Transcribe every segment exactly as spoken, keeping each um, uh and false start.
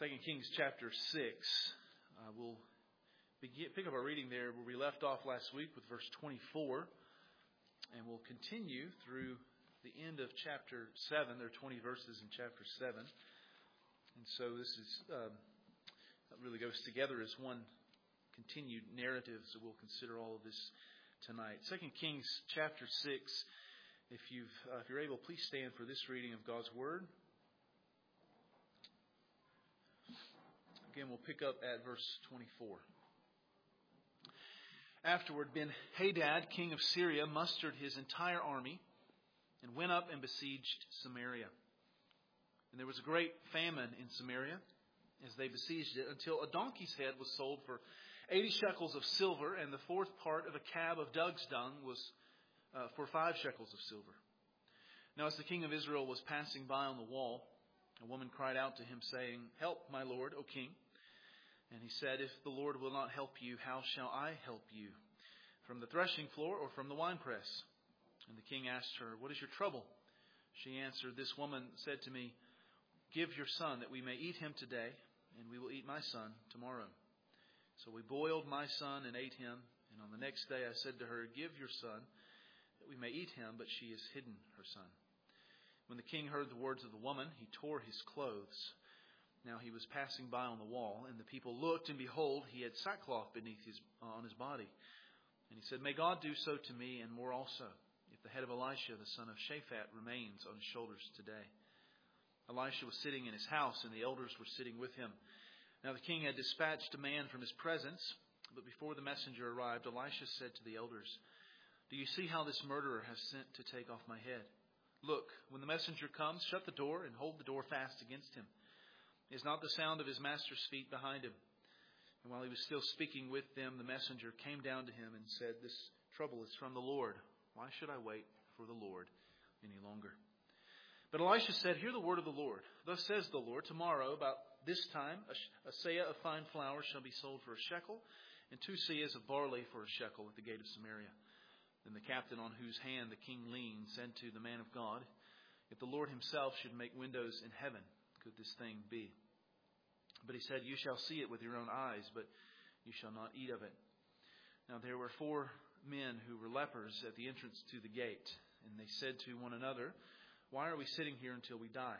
Second Kings chapter six. Uh, we'll begin, pick up our reading there where we left off last week with verse twenty-four. And we'll continue through the end of chapter seven. There are twenty verses in chapter seven. And so this is um, that really goes together as one continued narrative. So we'll consider all of this tonight. Second Kings chapter six. If, you've, uh, if you're able, please stand for this reading of God's Word. Again, we'll pick up at verse twenty-four. Afterward, Ben-Hadad, king of Syria, mustered his entire army and went up and besieged Samaria. And there was a great famine in Samaria as they besieged it, until a donkey's head was sold for eighty shekels of silver, and the fourth part of a cab of dove's dung was uh, for five shekels of silver. Now, as the king of Israel was passing by on the wall, a woman cried out to him, saying, "Help, my lord, O king." And he said, "If the Lord will not help you, how shall I help you? From the threshing floor or from the winepress?" And the king asked her, "What is your trouble?" She answered, "This woman said to me, 'Give your son that we may eat him today, and we will eat my son tomorrow.' So we boiled my son and ate him. And on the next day I said to her, 'Give your son that we may eat him,' but she has hidden her son." When the king heard the words of the woman, he tore his clothes. Now he was passing by on the wall, and the people looked, and behold, he had sackcloth beneath his uh, on his body. And he said, "May God do so to me, and more also, if the head of Elisha, the son of Shaphat, remains on his shoulders today." Elisha was sitting in his house, and the elders were sitting with him. Now the king had dispatched a man from his presence, but before the messenger arrived, Elisha said to the elders, "Do you see how this murderer has sent to take off my head? Look, when the messenger comes, shut the door and hold the door fast against him. Is not the sound of his master's feet behind him?" And while he was still speaking with them, the messenger came down to him and said, "This trouble is from the Lord. Why should I wait for the Lord any longer?" But Elisha said, "Hear the word of the Lord. Thus says the Lord, tomorrow about this time a seah of fine flour shall be sold for a shekel, and two seahs of barley for a shekel at the gate of Samaria." Then the captain on whose hand the king leaned said to the man of God, "If the Lord himself should make windows in heaven, could this thing be?" But he said, "You shall see it with your own eyes, but you shall not eat of it." Now there were four men who were lepers at the entrance to the gate, and they said to one another, "Why are we sitting here until we die?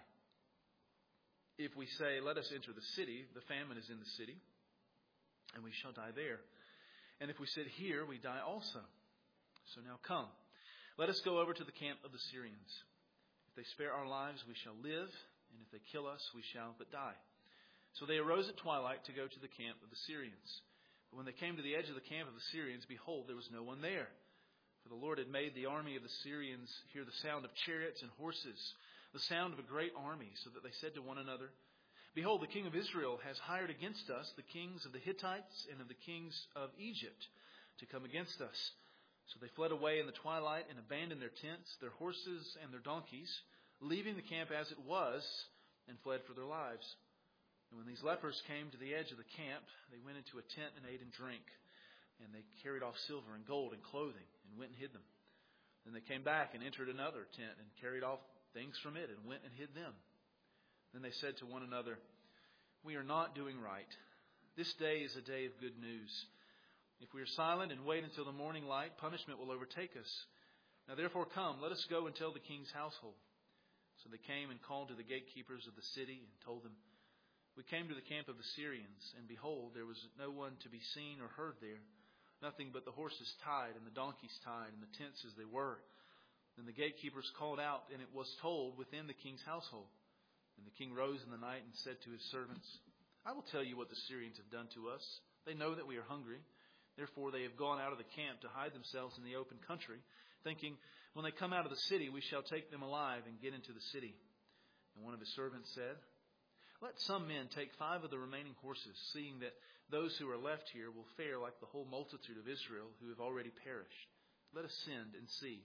If we say, 'Let us enter the city,' the famine is in the city, and we shall die there. And if we sit here, we die also. So now come, let us go over to the camp of the Syrians. If they spare our lives, we shall live, and if they kill us, we shall but die." So they arose at twilight to go to the camp of the Syrians. But when they came to the edge of the camp of the Syrians, behold, there was no one there. For the Lord had made the army of the Syrians hear the sound of chariots and horses, the sound of a great army, so that they said to one another, "Behold, the king of Israel has hired against us the kings of the Hittites and of the kings of Egypt to come against us." So they fled away in the twilight and abandoned their tents, their horses, and their donkeys, leaving the camp as it was, and fled for their lives. And when these lepers came to the edge of the camp, they went into a tent and ate and drank. And they carried off silver and gold and clothing and went and hid them. Then they came back and entered another tent and carried off things from it and went and hid them. Then they said to one another, "We are not doing right. This day is a day of good news. If we are silent and wait until the morning light, punishment will overtake us. Now therefore come, let us go and tell the king's household." So they came and called to the gatekeepers of the city and told them, "We came to the camp of the Syrians, and behold, there was no one to be seen or heard there, nothing but the horses tied and the donkeys tied and the tents as they were." Then the gatekeepers called out, and it was told within the king's household. And the king rose in the night and said to his servants, "I will tell you what the Syrians have done to us. They know that we are hungry. Therefore they have gone out of the camp to hide themselves in the open country, thinking, 'When they come out of the city, we shall take them alive and get into the city.' And one of his servants said, 'Let some men take five of the remaining horses, seeing that those who are left here will fare like the whole multitude of Israel who have already perished. Let us send and see.'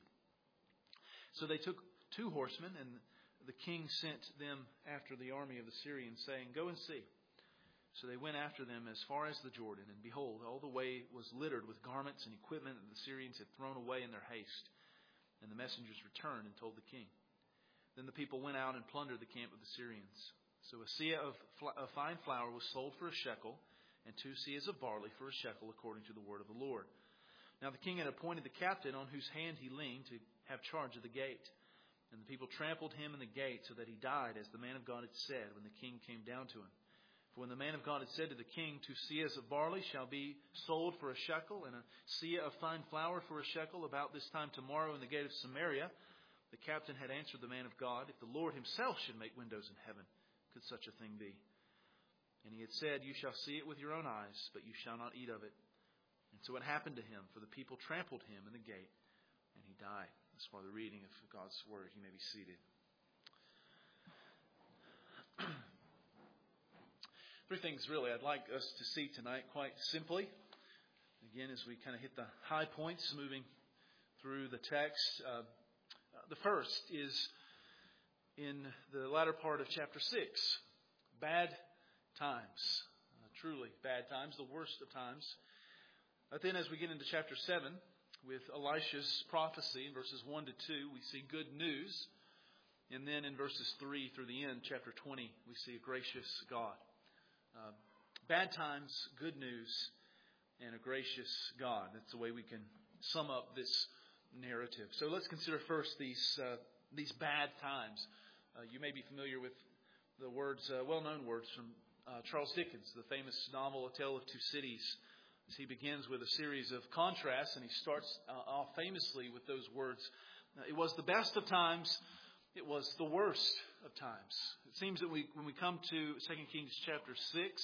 So they took two horsemen, and the king sent them after the army of the Syrians, saying, 'Go and see.' So they went after them as far as the Jordan, and behold, all the way was littered with garments and equipment that the Syrians had thrown away in their haste. And the messengers returned and told the king. Then the people went out and plundered the camp of the Syrians. So a seah of, fl- of fine flour was sold for a shekel, and two seahs of barley for a shekel, according to the word of the Lord. Now the king had appointed the captain on whose hand he leaned to have charge of the gate. And the people trampled him in the gate so that he died, as the man of God had said, when the king came down to him. For when the man of God had said to the king, two seahs of barley shall be sold for a shekel, and a seah of fine flour for a shekel, about this time tomorrow in the gate of Samaria, the captain had answered the man of God, if the Lord himself should make windows in heaven, could such a thing be? And he had said, you shall see it with your own eyes, but you shall not eat of it. And so it happened to him, for the people trampled him in the gate, and he died. As far as the reading of God's Word, you may be seated. Three things, really, I'd like us to see tonight, quite simply. Again, as we kind of hit the high points moving through the text. Uh, the first is in the latter part of chapter six. Bad times. Uh, truly bad times, the worst of times. But then as we get into chapter seven, with Elisha's prophecy in verses one to two, we see good news. And then in verses three through the end, chapter twenty, we see a gracious God. Uh, bad times, good news, and a gracious God. That's the way we can sum up this narrative. So let's consider first these uh, these bad times. Uh, you may be familiar with the words, uh, well-known words from uh, Charles Dickens, the famous novel A Tale of Two Cities. He begins with a series of contrasts, and he starts uh, off famously with those words. Uh, it was the best of times. It was the worst of times. It seems that we, when we come to Second Kings chapter six,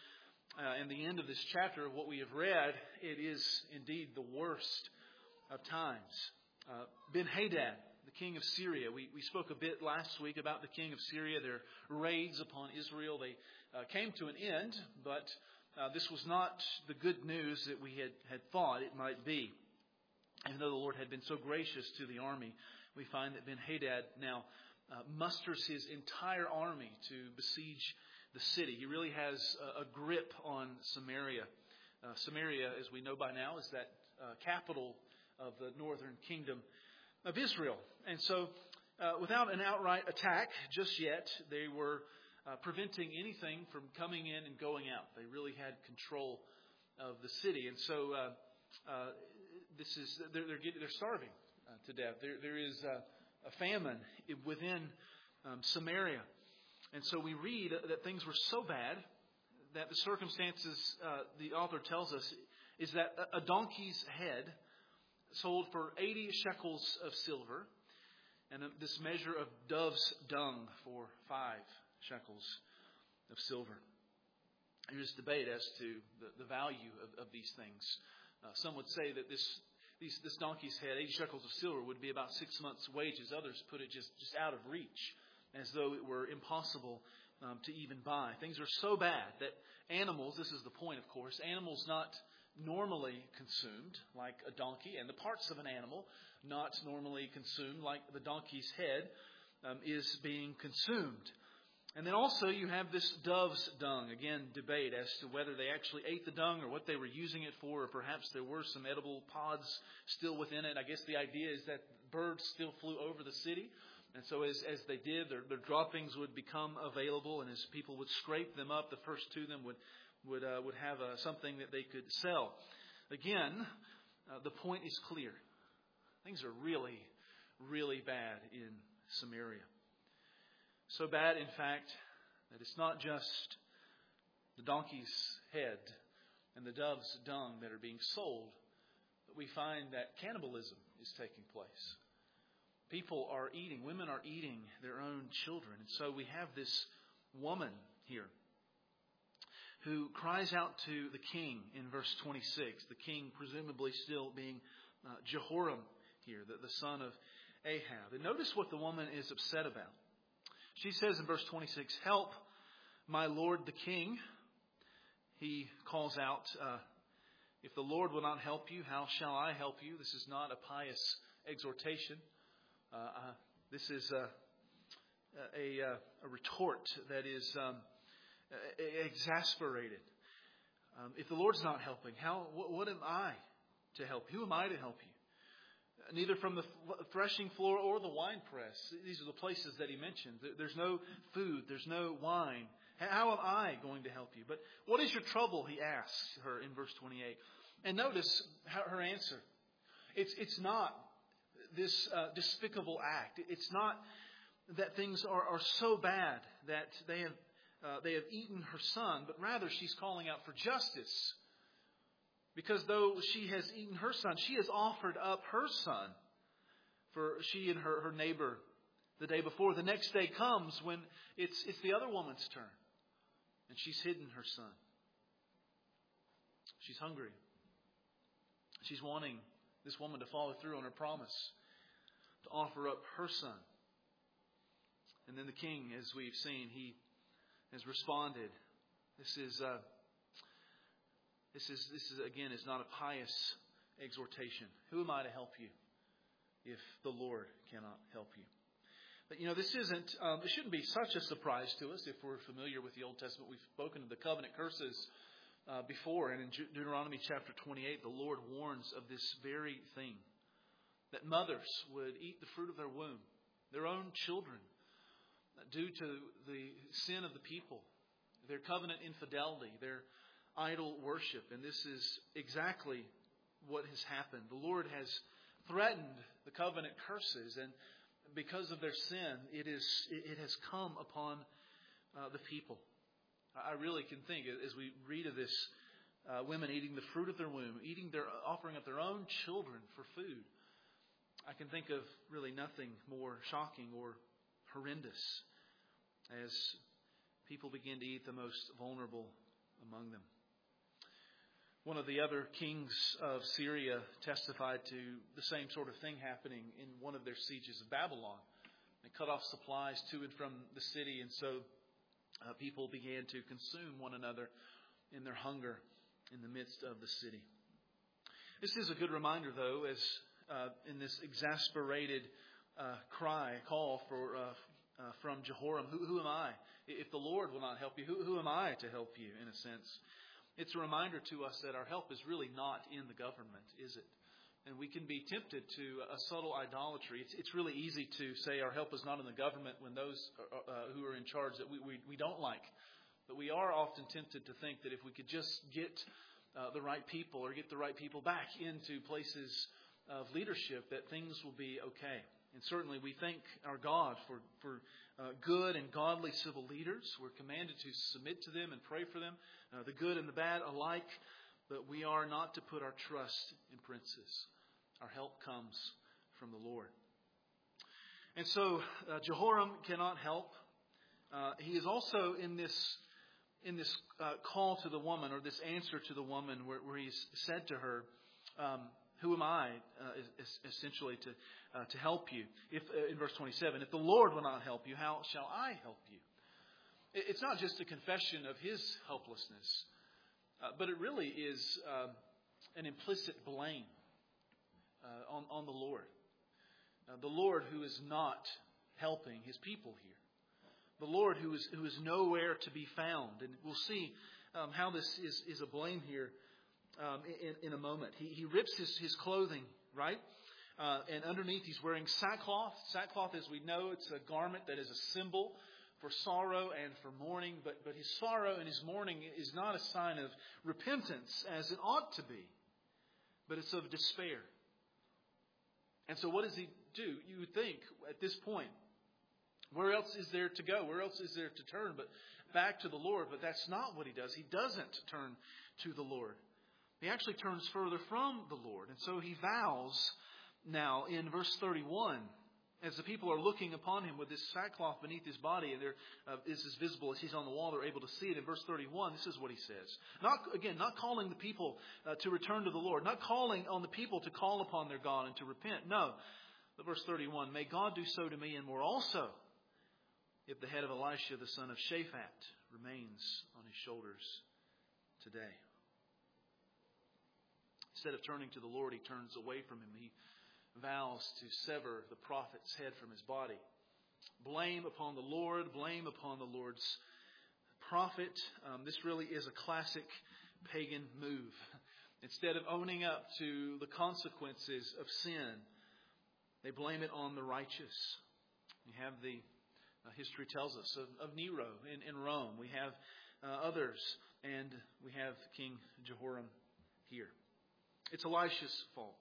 uh, and the end of this chapter of what we have read, it is indeed the worst of times. Uh, Ben-Hadad, the king of Syria. We, we spoke a bit last week about the king of Syria, their raids upon Israel. They uh, came to an end, but Uh, this was not the good news that we had, had thought it might be. Even though the Lord had been so gracious to the army, we find that Ben-Hadad now uh, musters his entire army to besiege the city. He really has a, a grip on Samaria. Uh, Samaria, as we know by now, is that uh, capital of the northern kingdom of Israel. And so, uh, without an outright attack just yet, they were Uh, preventing anything from coming in and going out. They really had control of the city, and so uh, uh, this is they're they're, getting, they're starving uh, to death. There there is a, a famine within um, Samaria, and so we read that things were so bad that the circumstances uh, the author tells us is that a donkey's head sold for eighty shekels of silver, and this measure of dove's dung for five shekels of silver. There's debate as to the, the value of, of these things. Uh, some would say that this these, this donkey's head, eighty shekels of silver, would be about six months' wages. Others put it just, just out of reach, as though it were impossible um, to even buy. Things are so bad that animals, this is the point, of course, animals not normally consumed, like a donkey, and the parts of an animal not normally consumed, like the donkey's head, um, is being consumed. And then also you have this dove's dung. Again, debate as to whether they actually ate the dung or what they were using it for, or perhaps there were some edible pods still within it. I guess the idea is that birds still flew over the city. And so as, as they did, their, their droppings would become available, and as people would scrape them up, the first to them would would uh, would have uh, something that they could sell. Again, uh, the point is clear. Things are really, really bad in Samaria. So bad, in fact, that it's not just the donkey's head and the dove's dung that are being sold, but we find that cannibalism is taking place. People are eating, women are eating their own children. And so we have this woman here who cries out to the king in verse twenty-six, the king presumably still being uh, Jehoram here, the, the son of Ahab. And notice what the woman is upset about. She says in verse twenty-six, "Help, my lord the king." He calls out, uh, "If the Lord will not help you, how shall I help you?" This is not a pious exhortation. Uh, uh, this is a, a, a, a retort that is um, exasperated. Um, if the Lord's not helping, how? What, what am I to help? Who am I to help you? neither from the threshing floor or the winepress. These are the places that he mentioned. There's no food. There's no wine. How am I going to help you? But what is your trouble, he asks her in verse twenty-eight. And notice her answer. It's, it's not this uh, despicable act. It's not that things are, are so bad that they have, uh, they have eaten her son, but rather she's calling out for justice. Because though she has eaten her son, she has offered up her son for she and her, her neighbor the day before. The next day comes when it's, it's the other woman's turn. And she's hidden her son. She's hungry. She's wanting this woman to follow through on her promise to offer up her son. And then the king, as we've seen, he has responded. This is... Uh, This is, this is again, is not a pious exhortation. Who am I to help you if the Lord cannot help you? But, you know, this isn't, um, it shouldn't be such a surprise to us if we're familiar with the Old Testament. We've spoken of the covenant curses uh, before. And in Deuteronomy chapter twenty-eight, the Lord warns of this very thing. That mothers would eat the fruit of their womb, their own children, due to the sin of the people, their covenant infidelity, their idol worship. And this is exactly what has happened. The Lord has threatened the covenant curses, and because of their sin, it is it has come upon uh, the people. I really can think, as we read of this, uh, women eating the fruit of their womb, eating their offering up their own children for food, I can think of really nothing more shocking or horrendous as people begin to eat the most vulnerable among them. One of the other kings of Syria testified to the same sort of thing happening in one of their sieges of Babylon. They cut off supplies to and from the city, and so uh, people began to consume one another in their hunger in the midst of the city. This is a good reminder, though, as uh, in this exasperated uh, cry, call for uh, uh, from Jehoram, who, who am I? If the Lord will not help you, who, who am I to help you, in a sense? It's a reminder to us that our help is really not in the government, is it? And we can be tempted to a subtle idolatry. It's, it's really easy to say our help is not in the government when those uh, who are in charge that we, we, we don't like. But we are often tempted to think that if we could just get uh, the right people or get the right people back into places of leadership, that things will be okay. And certainly we thank our God for, for uh, good and godly civil leaders. We're commanded to submit to them and pray for them, uh, the good and the bad alike. But we are not to put our trust in princes. Our help comes from the Lord. And so uh, Jehoram cannot help. Uh, he is also in this in this uh, call to the woman, or this answer to the woman, where, where he's said to her, um, who am I, uh, essentially, to uh, to help you? If uh, in verse twenty-seven, if the Lord will not help you, how shall I help you? It's not just a confession of his helplessness, uh, but it really is uh, an implicit blame uh, on, on the Lord. Uh, the Lord who is not helping his people here. The Lord who is who is nowhere to be found. And we'll see um, how this is, is a blame here um, in, in a moment. He, he rips his, his clothing, right? Uh, and underneath he's wearing sackcloth. Sackcloth, as we know, it's a garment that is a symbol for sorrow and for mourning. But, but his sorrow and his mourning is not a sign of repentance as it ought to be. But it's of despair. And so what does he do? You would think at this point, where else is there to go? Where else is there to turn but back to the Lord? But that's not what he does. He doesn't turn to the Lord. He actually turns further from the Lord. And so he vows now in verse thirty-one, as the people are looking upon him with this sackcloth beneath his body, and there uh, is as visible as he's on the wall, they're able to see it. In verse thirty-one, this is what he says. Not again, not calling the people uh, to return to the Lord, not calling on the people to call upon their God and to repent. No, but verse thirty-one, may God do so to me and more also, if the head of Elisha, the son of Shaphat, remains on his shoulders today. Instead of turning to the Lord, he turns away from him. He vows to sever the prophet's head from his body. Blame upon the Lord, blame upon the Lord's prophet. Um, this really is a classic pagan move. Instead of owning up to the consequences of sin, They blame it on the righteous. We have the uh, history tells us of, of Nero in, in Rome. We have uh, others, and we have King Jehoram here. It's Elisha's fault.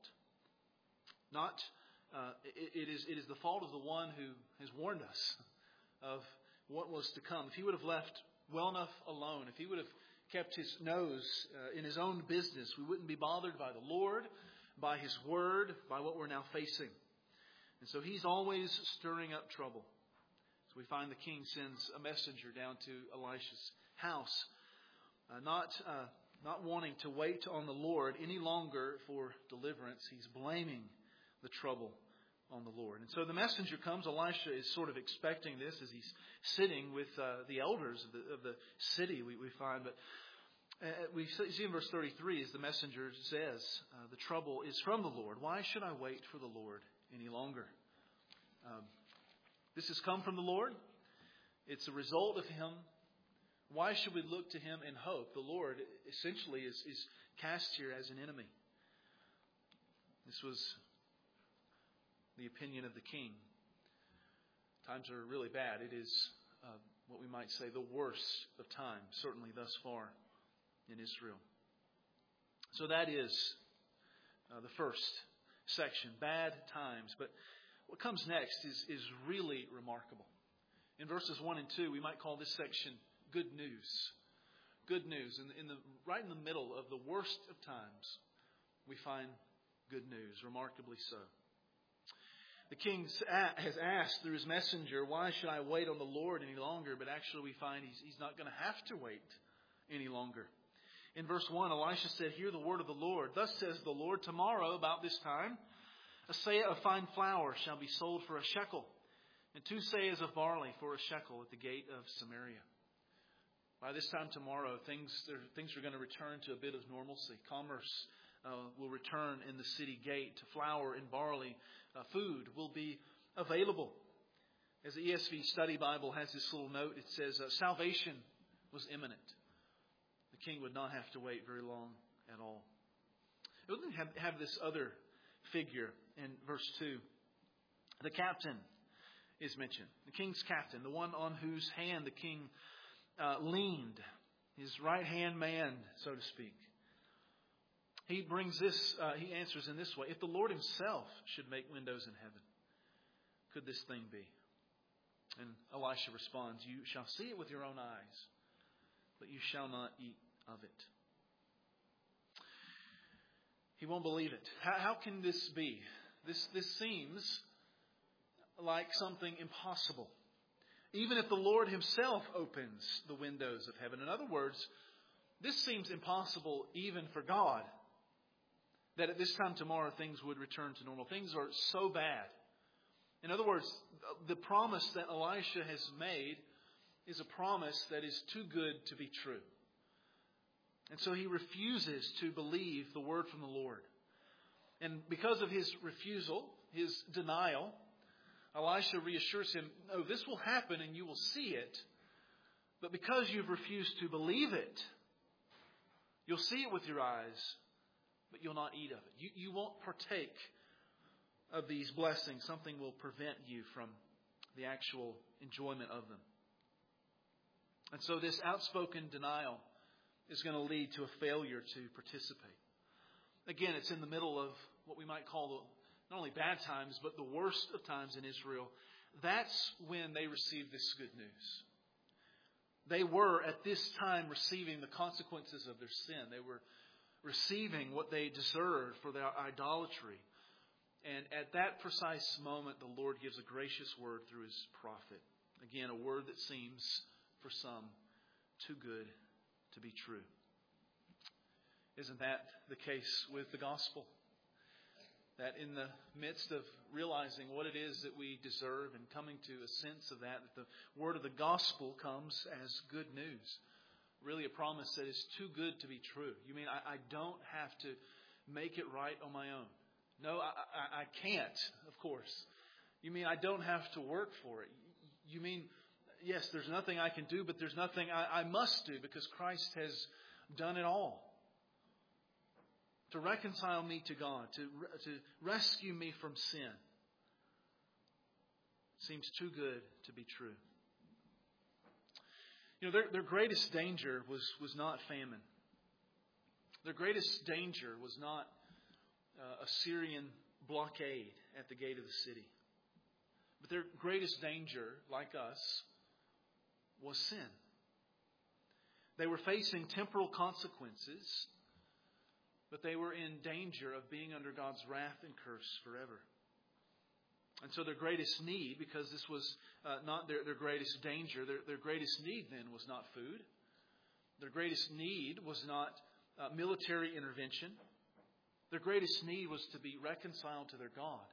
Not uh, it, it is it is the fault of the one who has warned us of what was to come. If he would have left well enough alone, if he would have kept his nose uh, in his own business, we wouldn't be bothered by the Lord, by His Word, by what we're now facing. And so he's always stirring up trouble. So we find the king sends a messenger down to Elisha's house, uh, not uh, not wanting to wait on the Lord any longer for deliverance. He's blaming the trouble on the Lord. And so the messenger comes. Elisha is sort of expecting this as he's sitting with uh, the elders of the, of the city, we, we find. But uh, we see in verse thirty-three, as the messenger says, uh, the trouble is from the Lord. Why should I wait for the Lord any longer? Um, this has come from the Lord. It's a result of Him. Why should we look to Him in hope? The Lord essentially is, is cast here as an enemy. This was the opinion of the king. Times are really bad. It is uh, what we might say the worst of times, certainly thus far in Israel. So that is uh, the first section, bad times. But what comes next is, is really remarkable. In verses one and two, we might call this section good news. Good news. In the, in the, right in the middle of the worst of times, we find good news, remarkably so. The king has asked through his messenger, why should I wait on the Lord any longer? But actually we find he's, he's not going to have to wait any longer. In verse one, Elisha said, hear the word of the Lord. Thus says the Lord, tomorrow about this time, a seah of fine flour shall be sold for a shekel, and two seahs of barley for a shekel at the gate of Samaria. By this time tomorrow, things, things are going to return to a bit of normalcy. Commerce uh, will return in the city gate. Flour and barley, uh, food will be available. As the E S V Study Bible has this little note, it says uh, salvation was imminent. The king would not have to wait very long at all. It wouldn't have, have this other figure in verse two. The captain is mentioned. The king's captain, the one on whose hand the king uh, leaned, his right hand man, so to speak. He brings this, uh, he answers in this way, if the Lord Himself should make windows in heaven, could this thing be? And Elisha responds, you shall see it with your own eyes, but you shall not eat of it. He won't believe it. How, how can this be? This, this seems like something impossible. Even if the Lord Himself opens the windows of heaven. In other words, this seems impossible even for God. That at this time tomorrow things would return to normal. Things are so bad. In other words, the promise that Elisha has made is a promise that is too good to be true. And so he refuses to believe the word from the Lord. And because of his refusal, his denial, Elisha reassures him, no, this will happen and you will see it. But because you've refused to believe it, you'll see it with your eyes, but you'll not eat of it. You, you won't partake of these blessings. Something will prevent you from the actual enjoyment of them. And so this outspoken denial is going to lead to a failure to participate. Again, it's in the middle of what we might call the, not only bad times, but the worst of times in Israel. That's when they received this good news. They were at this time receiving the consequences of their sin. They were receiving what they deserved for their idolatry. And at that precise moment, the Lord gives a gracious word through His prophet. Again, a word that seems, for some, too good to be true. Isn't that the case with the gospel? That in the midst of realizing what it is that we deserve and coming to a sense of that, that the word of the gospel comes as good news. Really a promise that is too good to be true. You mean I, I don't have to make it right on my own? No, I, I, I can't, of course. You mean I don't have to work for it? You mean, yes, there's nothing I can do, but there's nothing I, I must do because Christ has done it all. To reconcile me to God, to, to rescue me from sin. seems too good to be true. You know, their, their greatest danger was, was not famine. Their greatest danger was not uh, a Syrian blockade at the gate of the city. But their greatest danger, like us, was sin. They were facing temporal consequences, but they were in danger of being under God's wrath and curse forever. And so their greatest need, because this was uh, not their, their greatest danger, their, their greatest need then was not food. Their greatest need was not uh, military intervention. Their greatest need was to be reconciled to their God.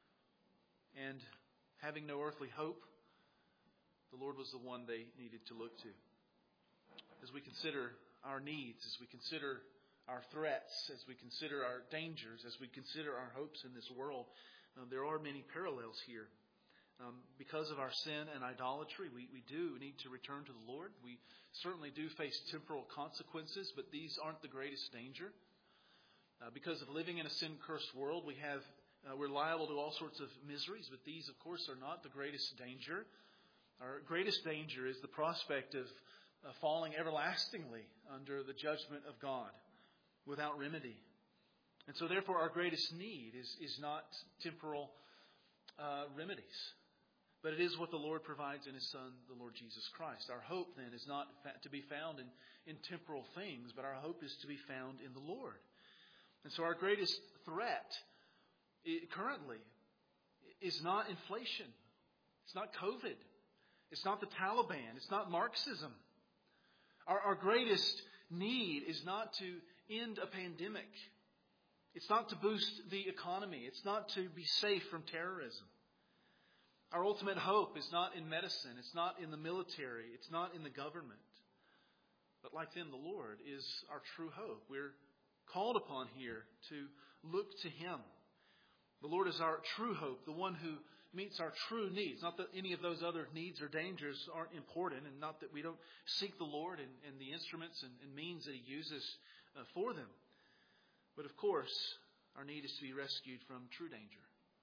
And having no earthly hope, the Lord was the one they needed to look to. As we consider our needs, as we consider our threats, as we consider our dangers, as we consider our hopes in this world, uh, there are many parallels here. Um, because of our sin and idolatry, we, we do need to return to the Lord. We certainly do face temporal consequences, but these aren't the greatest danger. Uh, because of living in a sin-cursed world, we have uh, we're liable to all sorts of miseries, but these, of course, are not the greatest danger. Our greatest danger is the prospect of uh, falling everlastingly under the judgment of God without remedy. And so, therefore, our greatest need is, is not temporal uh, remedies, but it is what the Lord provides in His Son, the Lord Jesus Christ. Our hope, then, is not fa- to be found in, in temporal things, but our hope is to be found in the Lord. And so our greatest threat it, currently is not inflation. It's not COVID. It's not the Taliban. It's not Marxism. Our, our greatest need is not to end a pandemic. It's not to boost the economy. It's not to be safe from terrorism. Our ultimate hope is not in medicine. It's not in the military. It's not in the government. But like them, the Lord is our true hope. We're called upon here to look to Him. The Lord is our true hope, the one who meets our true needs. Not that any of those other needs or dangers aren't important, and not that we don't seek the Lord and, and the instruments and, and means that He uses uh, for them. But of course, our need is to be rescued from true danger.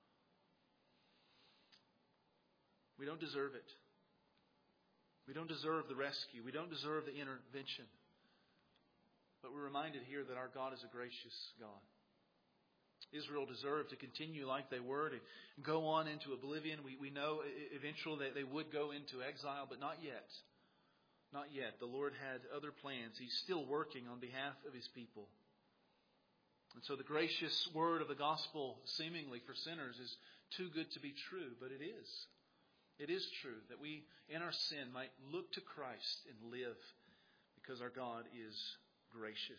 We don't deserve it. We don't deserve the rescue. We don't deserve the intervention. But we're reminded here that our God is a gracious God. Israel deserved to continue like they were, to go on into oblivion. We, we know eventually that they would go into exile, but not yet. Not yet. The Lord had other plans. He's still working on behalf of His people. And so the gracious word of the gospel, seemingly for sinners, is too good to be true, but it is. It is true that we, in our sin, might look to Christ and live because our God is gracious.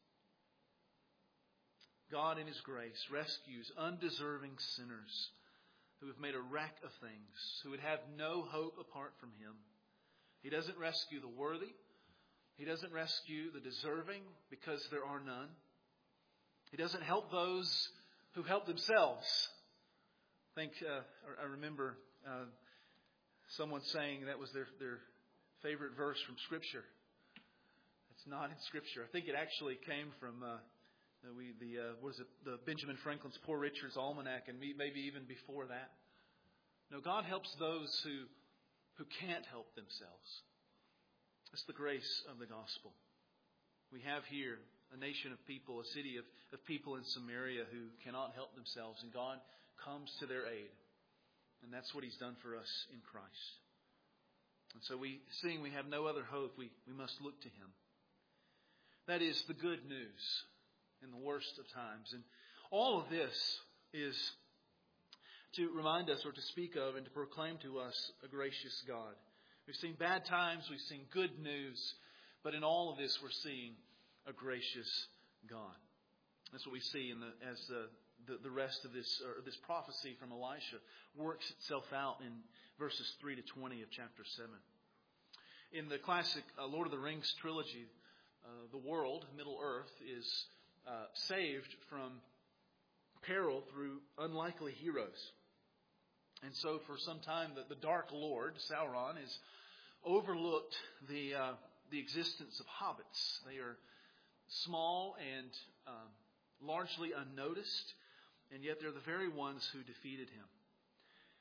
God, in His grace, rescues undeserving sinners who have made a wreck of things, who would have no hope apart from Him. He doesn't rescue the worthy. He doesn't rescue the deserving because there are none. He doesn't help those who help themselves. I think uh, I remember uh, someone saying that was their, their favorite verse from Scripture. It's not in Scripture. I think it actually came from uh, the, we, the uh, what is it? The Benjamin Franklin's Poor Richard's Almanac, and maybe even before that. No, God helps those who who can't help themselves. That's the grace of the gospel. We have here a nation of people, a city of, of people in Samaria who cannot help themselves, and God comes to their aid. And that's what He's done for us in Christ. And so we, seeing we have no other hope, we, we must look to Him. That is the good news in the worst of times. And all of this is to remind us or to speak of and to proclaim to us a gracious God. We've seen bad times, we've seen good news, but in all of this we're seeing a gracious God. That's what we see in the, as the, the, the rest of this or this prophecy from Elisha works itself out in verses three to twenty of chapter seven. In the classic uh, Lord of the Rings trilogy, uh, the world, Middle Earth, is uh, saved from peril through unlikely heroes. And so for some time, the, the Dark Lord, Sauron, has overlooked the uh, the existence of hobbits. They are small and um, largely unnoticed, and yet they're the very ones who defeated him.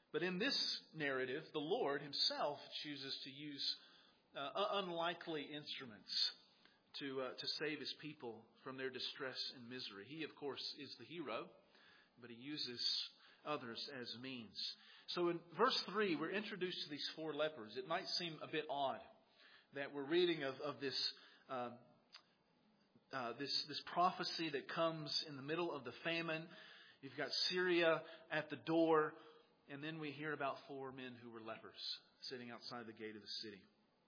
But in this narrative, the Lord himself chooses to use uh, unlikely instruments to uh, to save his people from their distress and misery. He, of course, is the hero, but he uses others as means. So in verse three, we're introduced to these four lepers. It might seem a bit odd that we're reading of, of this, uh, uh, this, this prophecy that comes in the middle of the famine. You've got Syria at the door, and then we hear about four men who were lepers sitting outside the gate of the city.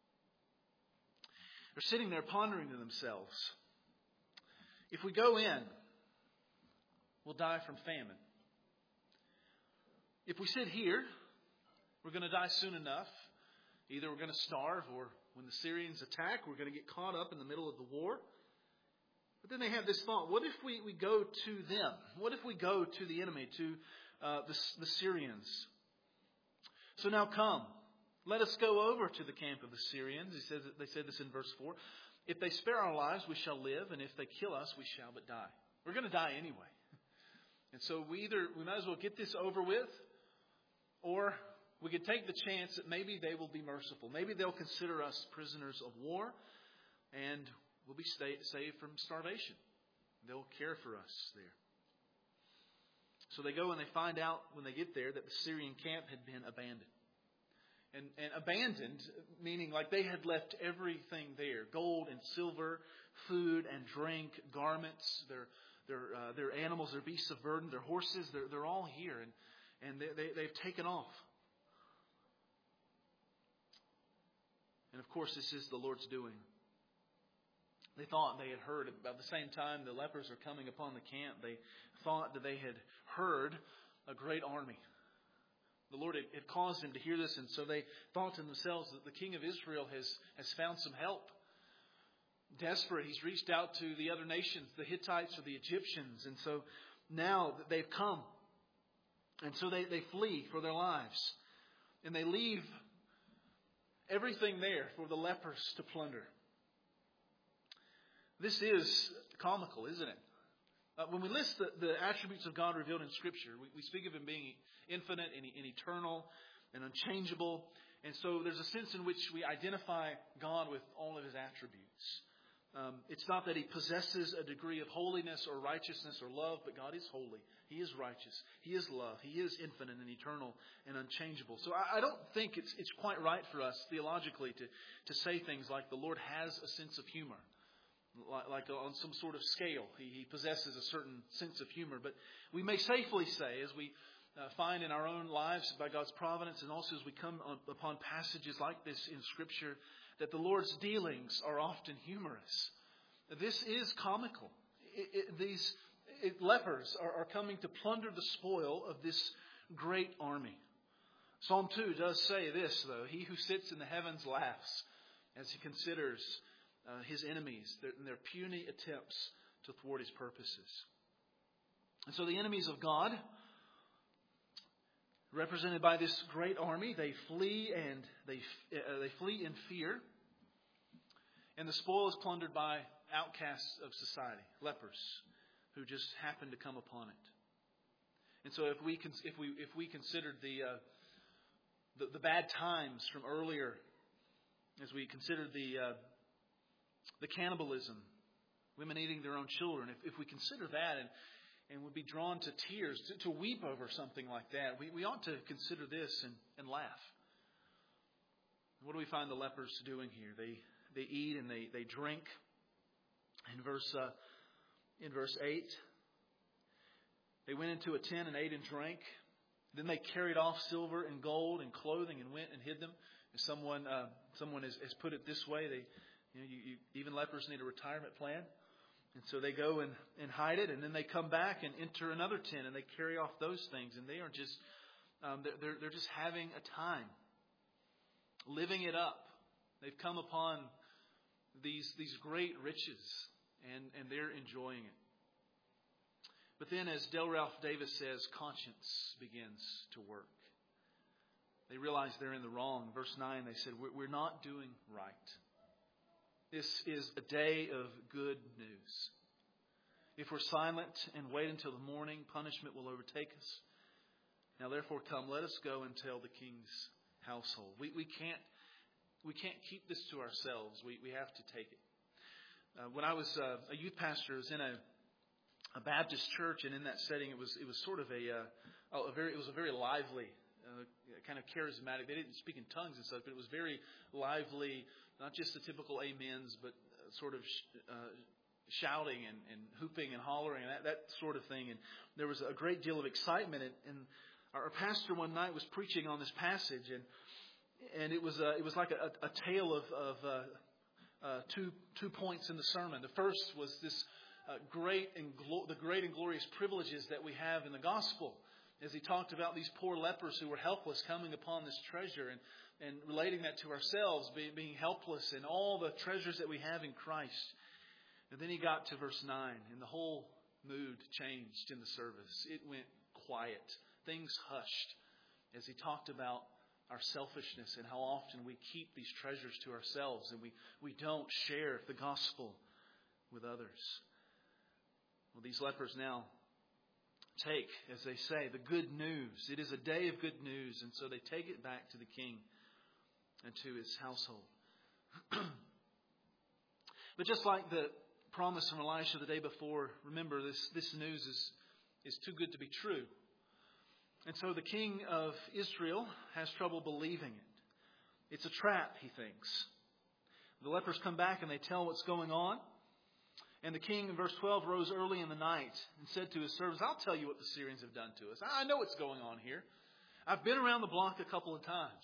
They're sitting there pondering to themselves, if we go in, we'll die from famine. If we sit here, we're going to die soon enough. Either we're going to starve, or when the Syrians attack, we're going to get caught up in the middle of the war. But then they have this thought, what if we, we go to them? What if we go to the enemy, to uh, the, the Syrians? So now come. Let us go over to the camp of the Syrians. He says, they said this in verse four. If they spare our lives, we shall live, and if they kill us, we shall but die. We're going to die anyway. And so we either we might as well get this over with, or we could take the chance that maybe they will be merciful. Maybe they'll consider us prisoners of war, and we'll be stay, saved from starvation. They'll care for us there. So they go and they find out when they get there that the Syrian camp had been abandoned. And, and abandoned, meaning like they had left everything there. Gold and silver, food and drink, garments, their their uh, their animals, their beasts of burden, their horses, they're, they're all here. And, and they, they, they've taken off. And of course, this is the Lord's doing. They thought they had heard, about the same time the lepers are coming upon the camp, they thought that they had heard a great army. The Lord had, had caused them to hear this, and so they thought to themselves that the king of Israel has, has found some help. Desperate, he's reached out to the other nations, the Hittites or the Egyptians, and so now they've come. And so they, they flee for their lives. And they leave everything there for the lepers to plunder. This is comical, isn't it? Uh, when we list the, the attributes of God revealed in Scripture, we, we speak of Him being infinite and, and eternal and unchangeable. And so there's a sense in which we identify God with all of His attributes. Um, it's not that He possesses a degree of holiness or righteousness or love, but God is holy. He is righteous. He is love. He is infinite and eternal and unchangeable. So I, I don't think it's it's quite right for us theologically to, to say things like the Lord has a sense of humor. Like on some sort of scale. He, he possesses a certain sense of humor. But we may safely say, as we uh, find in our own lives by God's providence, and also as we come on, upon passages like this in Scripture, that the Lord's dealings are often humorous. This is comical. It, it, these it, lepers are, are coming to plunder the spoil of this great army. Psalm two does say this, though. He who sits in the heavens laughs as he considers Uh, his enemies and their puny attempts to thwart His purposes. And so the enemies of God, represented by this great army, they flee and they uh, they flee in fear. And the spoil is plundered by outcasts of society, lepers, who just happen to come upon it. And so if we if we if we considered the uh, the, the bad times from earlier, as we considered the uh, The cannibalism, women eating their own children. If, if we consider that and, and would be drawn to tears, to, to weep over something like that, we, we ought to consider this and, and laugh. What do we find the lepers doing here? They they eat and they, they drink. In verse uh, in verse eight, they went into a tent and ate and drank. Then they carried off silver and gold and clothing and went and hid them. As someone uh, someone has, has put it this way, they. You know, you, you, even lepers need a retirement plan. And so they go and, and hide it. And then they come back and enter another tent and they carry off those things. And they are just, um, they're, they're just having a time. Living it up. They've come upon these, these great riches and, and they're enjoying it. But then, as Del Ralph Davis says, conscience begins to work. They realize they're in the wrong. Verse nine, they said, we're, we're not doing right. This is a day of good news. If we're silent and wait until the morning, punishment will overtake us. Now therefore come, let us go and tell the king's household. We we can't we can't keep this to ourselves. We we have to take it. Uh, when I was uh, a youth pastor, I was in a a Baptist church, and in that setting, it was it was sort of a uh, a very it was a very lively, uh, kind of charismatic. They didn't speak in tongues and stuff, but it was very lively. Not just the typical amens, but uh, sort of uh, shouting and, and hooping and hollering and that, that sort of thing. And there was a great deal of excitement. And, and our pastor one night was preaching on this passage, and and it was a, it was like a, a tale of of uh, uh, two two points in the sermon. The first was this uh, great and glo- the great and glorious privileges that we have in the gospel, as he talked about these poor lepers who were helpless coming upon this treasure, and and relating that to ourselves, being being helpless, and all the treasures that we have in Christ. And then he got to verse nine, and the whole mood changed in the service. It went quiet. Things hushed as he talked about our selfishness and how often we keep these treasures to ourselves and we, we don't share the gospel with others. Well, these lepers now take, as they say, the good news. It is a day of good news, and so they take it back to the king and to his household. But just like the promise from Elisha the day before, remember, this, this news is, is too good to be true. And so the king of Israel has trouble believing it. It's a trap, he thinks. The lepers come back and they tell what's going on. And the king, in verse twelve, rose early in the night and said to his servants, I'll tell you what the Syrians have done to us. I know what's going on here. I've been around the block a couple of times.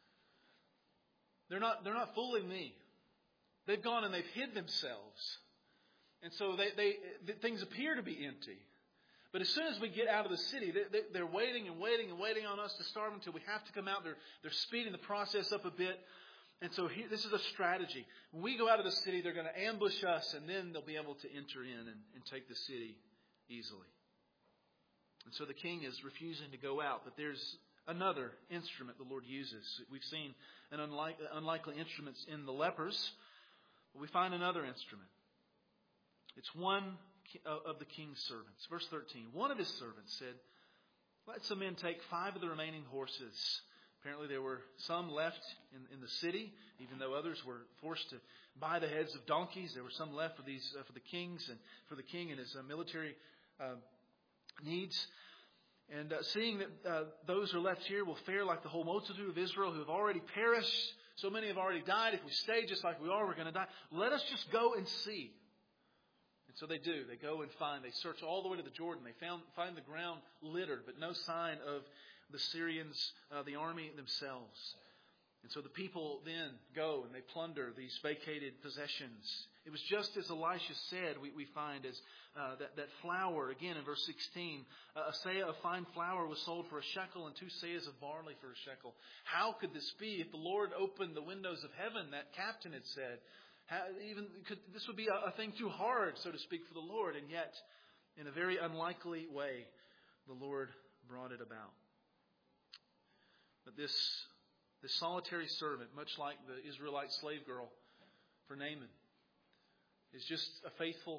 They're not, they're not fooling me. They've gone and they've hid themselves. And so they, they, things appear to be empty. But as soon as we get out of the city, they, they're waiting and waiting and waiting on us to starve until we have to come out. They're, they're speeding the process up a bit. And so here, this is a strategy. When we go out of the city, they're going to ambush us, and then they'll be able to enter in and, and take the city easily. And so the king is refusing to go out. But there's another instrument the Lord uses. We've seen an unlike, unlikely instruments in the lepers, but we find another instrument. It's one of the king's servants. Verse thirteen. One of his servants said, let some men take five of the remaining horses. Apparently there were some left in, in the city, even though others were forced to buy the heads of donkeys. There were some left for these uh, for the kings and for the king and his uh, military uh, needs. And uh, seeing that uh, those who are left here will fare like the whole multitude of Israel who have already perished. So many have already died. If we stay just like we are, we're going to die. Let us just go and see. So they do. They go and find. They search all the way to the Jordan. They found, find the ground littered, but no sign of the Syrians, uh, the army themselves. And so the people then go and they plunder these vacated possessions. It was just as Elisha said, we, we find, as uh, that, that flour, again in verse sixteen, uh, a seah of fine flour was sold for a shekel and two seahs of barley for a shekel. How could this be? If the Lord opened the windows of heaven, that captain had said, How, even could, this would be a, a thing too hard, so to speak, for the Lord. And yet, in a very unlikely way, the Lord brought it about. But this, this solitary servant, much like the Israelite slave girl for Naaman, is just a faithful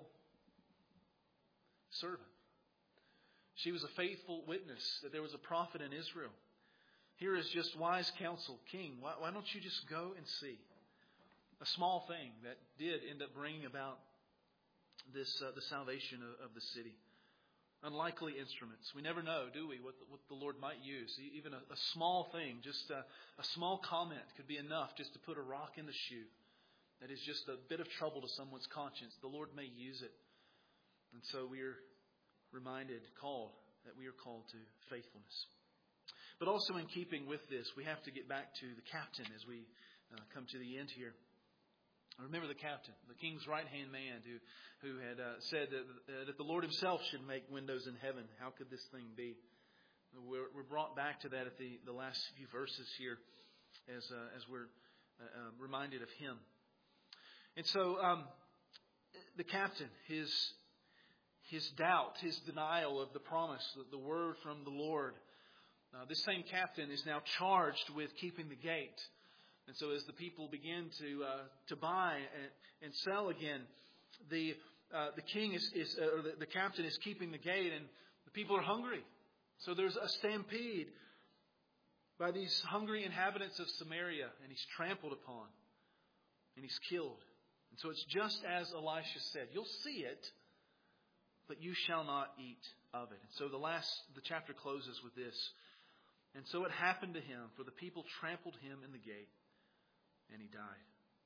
servant. She was a faithful witness that there was a prophet in Israel. Here is just wise counsel. King, why, why don't you just go and see? A small thing that did end up bringing about this uh, the salvation of, of the city. Unlikely instruments. We never know, do we, what the, what the Lord might use. Even a, a small thing, just a, a small comment could be enough just to put a rock in the shoe. That is just a bit of trouble to someone's conscience. The Lord may use it. And so we are reminded, called, that we are called to faithfulness. But also in keeping with this, we have to get back to the captain as we uh, come to the end here. Remember the captain, the king's right-hand man who, who had uh, said that, uh, that the Lord himself should make windows in heaven. How could this thing be? We're, we're brought back to that at the, the last few verses here as, uh, as we're uh, uh, reminded of him. And so um, the captain, his, his doubt, his denial of the promise, the, the word from the Lord, uh, this same captain is now charged with keeping the gate. And so as the people begin to uh, to buy and, and sell again, the uh, the king is, is uh, or the, the captain is keeping the gate, and the people are hungry. So there's a stampede by these hungry inhabitants of Samaria, and he's trampled upon, and he's killed. And so it's just as Elisha said, you'll see it, but you shall not eat of it. And so the last, the chapter closes with this. And so it happened to him, for the people trampled him in the gate, and he died.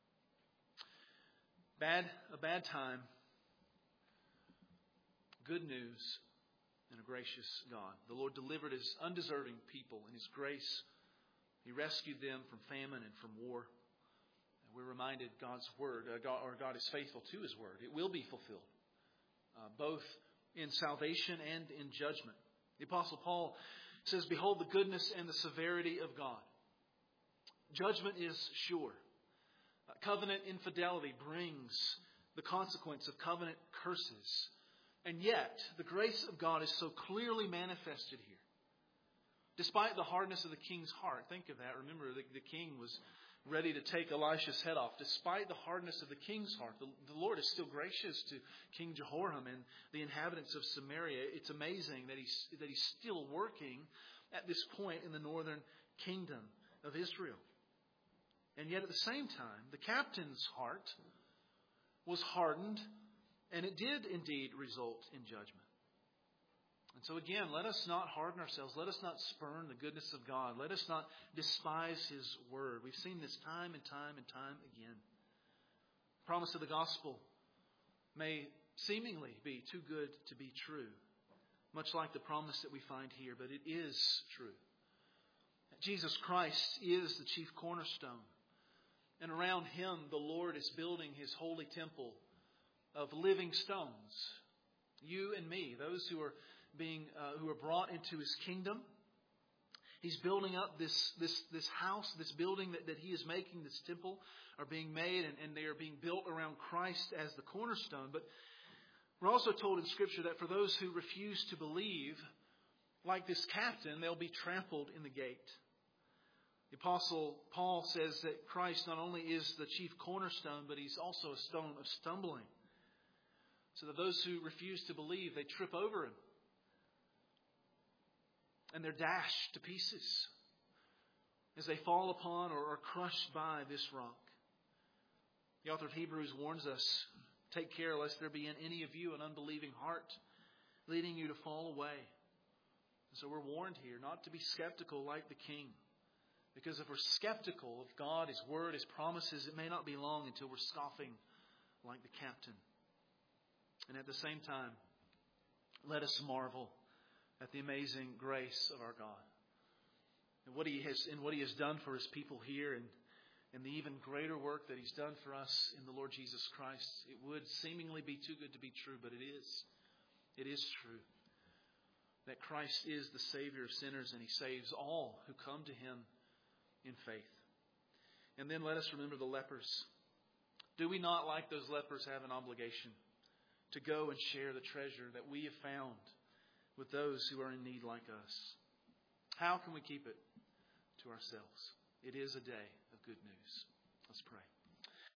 Bad, a bad time, good news, and a gracious God. The Lord delivered His undeserving people in His grace. He rescued them from famine and from war. And we're reminded God's word, uh, God, or God is faithful to His word. It will be fulfilled, uh, both in salvation and in judgment. The Apostle Paul says, "Behold the goodness and the severity of God. Judgment is sure. Uh, covenant infidelity brings the consequence of covenant curses. And yet, the grace of God is so clearly manifested here. Despite the hardness of the king's heart, think of that. Remember, the, the king was ready to take Elisha's head off. Despite the hardness of the king's heart, the, the Lord is still gracious to King Jehoram and the inhabitants of Samaria. It's amazing that he's, that he's still working at this point in the northern kingdom of Israel. And yet at the same time, the captain's heart was hardened, and it did indeed result in judgment. And so again, let us not harden ourselves. Let us not spurn the goodness of God. Let us not despise His word. We've seen this time and time and time again. The promise of the gospel may seemingly be too good to be true, much like the promise that we find here, but it is true. Jesus Christ is the chief cornerstone. And around Him, the Lord is building His holy temple of living stones. You and me, those who are being uh, who are brought into His kingdom. He's building up this this this house, this building that, that He is making, this temple, are being made, and, and they are being built around Christ as the cornerstone. But we're also told in Scripture that for those who refuse to believe, like this captain, they'll be trampled in the gate. The Apostle Paul says that Christ not only is the chief cornerstone, but He's also a stone of stumbling. So that those who refuse to believe, they trip over Him. And they're dashed to pieces as they fall upon or are crushed by this rock. The author of Hebrews warns us, take care lest there be in any of you an unbelieving heart, leading you to fall away. And so we're warned here not to be skeptical like the king. Because if we're skeptical of God, His word, His promises, it may not be long until we're scoffing like the captain. And at the same time, let us marvel at the amazing grace of our God. And what He has and what He has done for His people here, and, and the even greater work that He's done for us in the Lord Jesus Christ. It would seemingly be too good to be true, but it is. It is true. That Christ is the Savior of sinners, and He saves all who come to Him in faith. And then let us remember the lepers. Do we not, like those lepers, have an obligation to go and share the treasure that we have found with those who are in need like us? How can we keep it to ourselves? It is a day of good news. Let's pray.